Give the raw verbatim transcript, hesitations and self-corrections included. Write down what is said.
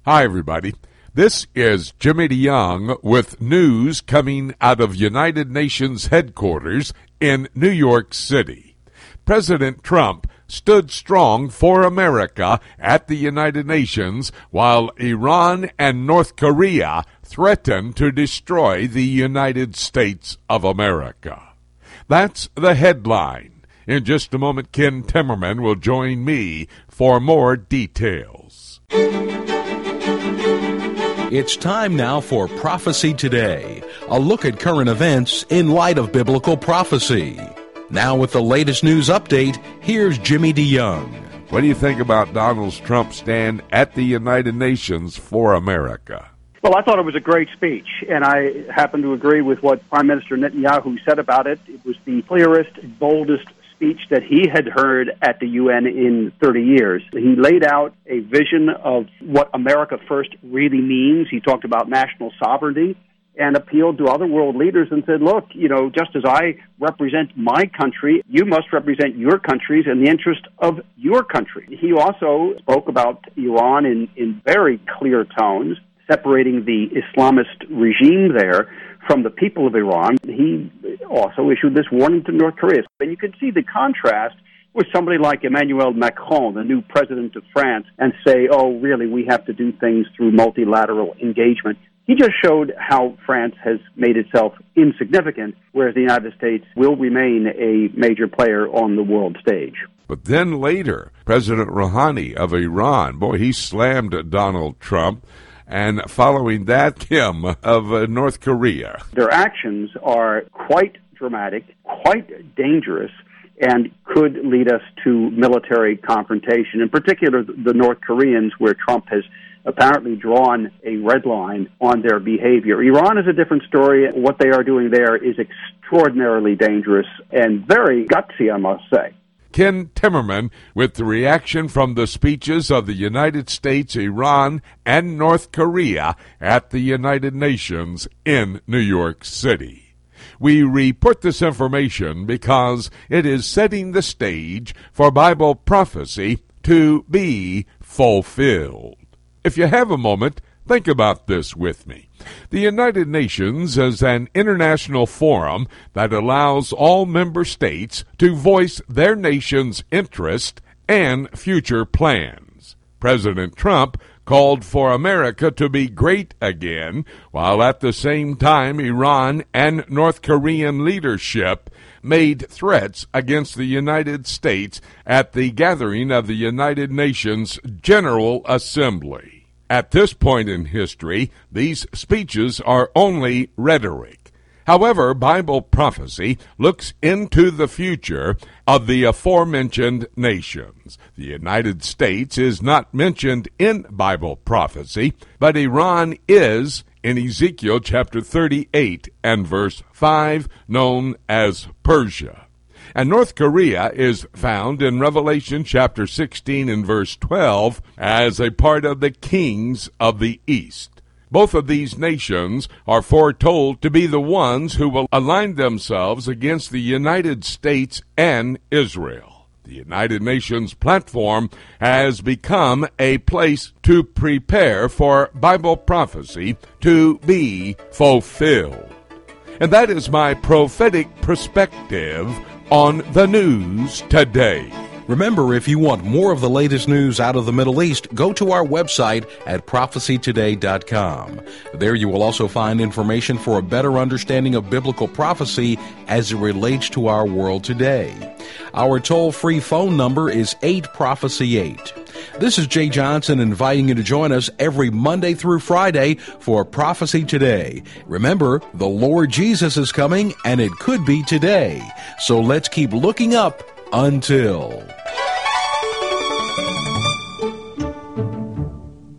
Hi, everybody. This is Jimmy DeYoung with news coming out of United Nations headquarters in New York City. President Trump stood strong for America at the United Nations while Iran and North Korea threatened to destroy the United States of America. That's the headline. In just a moment, Ken Timmerman will join me for more details. It's time now for Prophecy Today, a look at current events in light of biblical prophecy. Now with the latest news update, here's Jimmy DeYoung. What do you think about Donald Trump's stand at the United Nations for America? Well, I thought it was a great speech, and I happen to agree with what Prime Minister Netanyahu said about it. It was the clearest, boldest speech that he had heard at the U N in thirty years. He laid out a vision of what America First really means. He talked about national sovereignty and appealed to other world leaders and said, look, you know, just as I represent my country, you must represent your countries and the interest of your country. He also spoke about Iran in, in very clear tones, separating the Islamist regime there from the people of Iran. He also issued this warning to North Korea. And you can see the contrast with somebody like Emmanuel Macron, the new president of France, and say, oh, really, we have to do things through multilateral engagement. He just showed how France has made itself insignificant, whereas the United States will remain a major player on the world stage. But then later, President Rouhani of Iran, boy, he slammed Donald Trump. And following that, Kim of uh, North Korea. Their actions are quite dramatic, quite dangerous, and could lead us to military confrontation, in particular the North Koreans, where Trump has apparently drawn a red line on their behavior. Iran is a different story. What they are doing there is extraordinarily dangerous and very gutsy, I must say. Ken Timmerman with the reaction from the speeches of the United States, Iran, and North Korea at the United Nations in New York City. We report this information because it is setting the stage for Bible prophecy to be fulfilled. If you have a moment, think about this with me. The United Nations is an international forum that allows all member states to voice their nation's interest and future plans. President Trump called for America to be great again, while at the same time Iran and North Korean leadership made threats against the United States at the gathering of the United Nations General Assembly. At this point in history, these speeches are only rhetoric. However, Bible prophecy looks into the future of the aforementioned nations. The United States is not mentioned in Bible prophecy, but Iran is in Ezekiel chapter thirty-eight and verse five, known as Persia. And North Korea is found in Revelation chapter sixteen and verse twelve as a part of the kings of the East. Both of these nations are foretold to be the ones who will align themselves against the United States and Israel. The United Nations platform has become a place to prepare for Bible prophecy to be fulfilled. And that is my prophetic perspective on the news today. Remember, if you want more of the latest news out of the Middle East, go to our website at prophecy today dot com. There you will also find information for a better understanding of biblical prophecy as it relates to our world today. Our toll-free phone number is eight prophecy eight. This is Jay Johnson inviting you to join us every Monday through Friday for Prophecy Today. Remember, the Lord Jesus is coming, and it could be today. So let's keep looking up until...